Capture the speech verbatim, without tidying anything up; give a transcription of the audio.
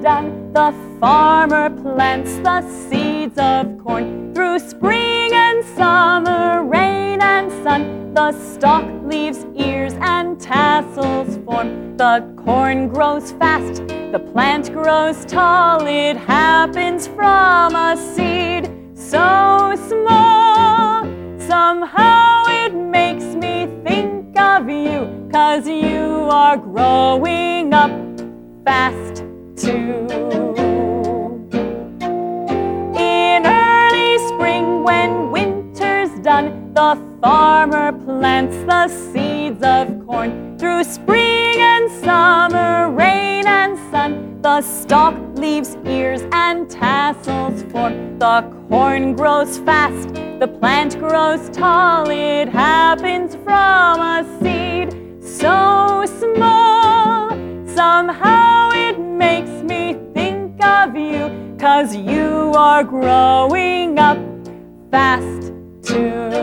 done, the farmer plants the seeds of corn. Through spring and summer, rain and sun, the stalk leaves ears and tassels form. The corn grows fast, the plant grows tall. It happens from a seed so small. Somehow it makes me think of you, 'cause you are growing up fast too. In early spring, when winter's done, the farmer plants the seeds of corn. Through spring and summer, rain and sun, the stalk leaves ears and tassels form. The corn grows fast, the plant grows tall. It happens from a seed so small. Somehow it makes me think of you, 'cause you are growing up fast too.